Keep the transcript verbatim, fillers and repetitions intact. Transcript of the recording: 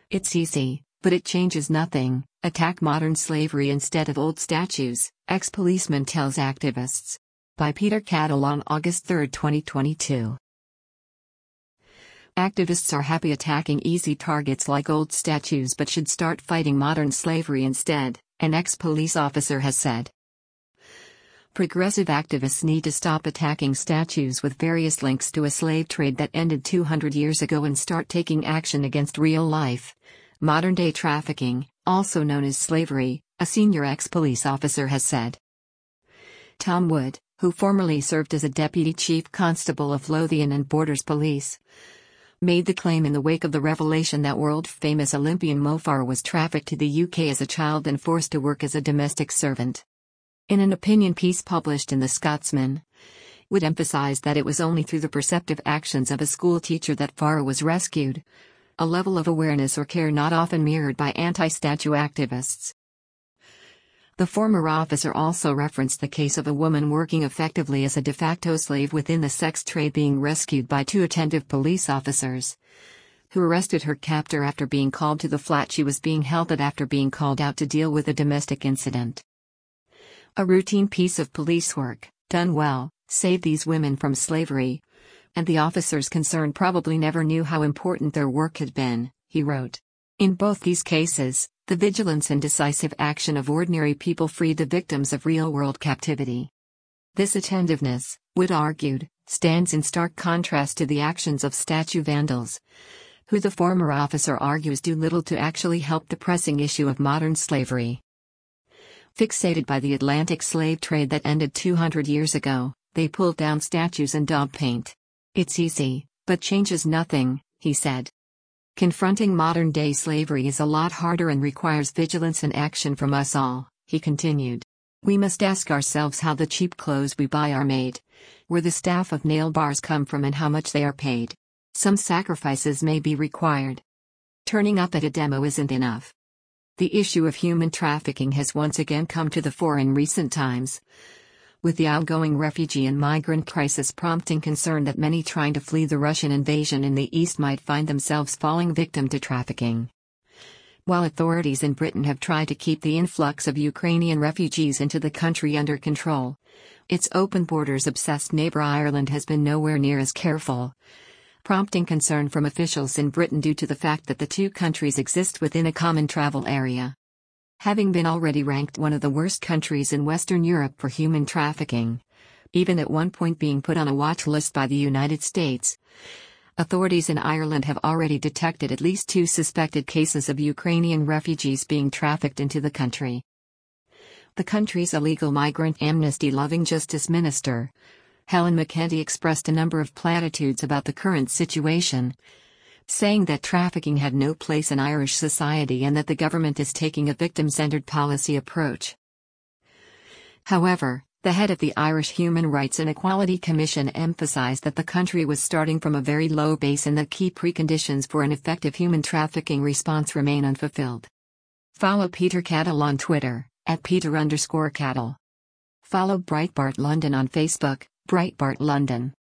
It's easy, but it changes nothing. Attack modern slavery instead of old statues, ex-policeman tells activists. By Peter Cattle on August third, twenty twenty-two. Activists are happy attacking easy targets like old statues but should start fighting modern slavery instead, an ex-police officer has said. Progressive activists need to stop attacking statues with various links to a slave trade that ended two hundred years ago and start taking action against real-life, modern-day trafficking, also known as slavery, a senior ex-police officer has said. Tom Wood, who formerly served as a deputy chief constable of Lothian and Borders Police, made the claim in the wake of the revelation that world-famous Olympian Mo Farah was trafficked to the U K as a child and forced to work as a domestic servant. In an opinion piece published in The Scotsman, Wood emphasized that it was only through the perceptive actions of a school teacher that Farah was rescued, a level of awareness or care not often mirrored by anti-statue activists. The former officer also referenced the case of a woman working effectively as a de facto slave within the sex trade being rescued by two attentive police officers, who arrested her captor after being called to the flat she was being held at after being called out to deal with a domestic incident. A routine piece of police work, done well, saved these women from slavery, and the officers concerned probably never knew how important their work had been, he wrote. In both these cases, the vigilance and decisive action of ordinary people freed the victims of real-world captivity. This attentiveness, Wood argued, stands in stark contrast to the actions of statue vandals, who the former officer argues do little to actually help the pressing issue of modern slavery. Fixated by the Atlantic slave trade that ended two hundred years ago, they pulled down statues and daub paint. It's easy, but changes nothing, he said. Confronting modern-day slavery is a lot harder and requires vigilance and action from us all, he continued. We must ask ourselves how the cheap clothes we buy are made, where the staff of nail bars come from and how much they are paid. Some sacrifices may be required. Turning up at a demo isn't enough. The issue of human trafficking has once again come to the fore in recent times, with the ongoing refugee and migrant crisis prompting concern that many trying to flee the Russian invasion in the east might find themselves falling victim to trafficking. While authorities in Britain have tried to keep the influx of Ukrainian refugees into the country under control, its open borders-obsessed neighbour Ireland has been nowhere near as careful, prompting concern from officials in Britain due to the fact that the two countries exist within a common travel area. Having been already ranked one of the worst countries in Western Europe for human trafficking, even at one point being put on a watch list by the United States, authorities in Ireland have already detected at least two suspected cases of Ukrainian refugees being trafficked into the country. The country's illegal migrant amnesty-loving Justice Minister, Helen McEntee, expressed a number of platitudes about the current situation, saying that trafficking had no place in Irish society and that the government is taking a victim-centered policy approach. However, the head of the Irish Human Rights and Equality Commission emphasized that the country was starting from a very low base and that key preconditions for an effective human trafficking response remain unfulfilled. Follow Peter Cattle on Twitter, at Peter underscore Cattle. Follow Breitbart London on Facebook, Breitbart London.